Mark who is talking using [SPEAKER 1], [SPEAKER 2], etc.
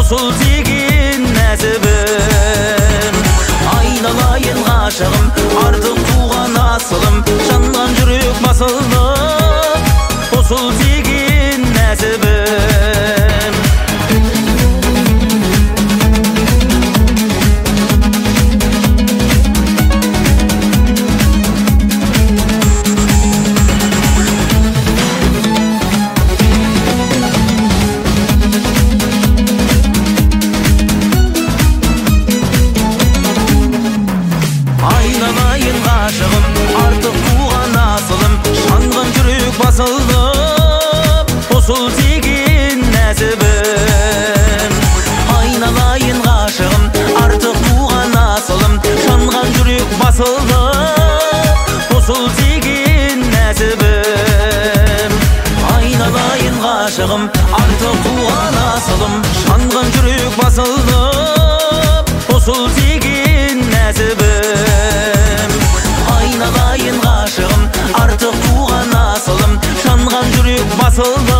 [SPEAKER 1] Usul tegen nәсібім Айналайын ғашығым Артық туған асылым Жанған жүрек басылды Usul tegen nәсібім Айналайын ғашығым Артық туған асылым Жанған жүрек басылды Usul tegen нәсібім Айналайын ғашығым Артық туған асылым Жанған жүрек басылды Usul tegen нәсібім Айналайын ғашығым Артық туған асылым Жанған жүрек басылды Usul tegen нәсібім Айналайын ғашығым Артық туған асылым Жанған жүрек басылды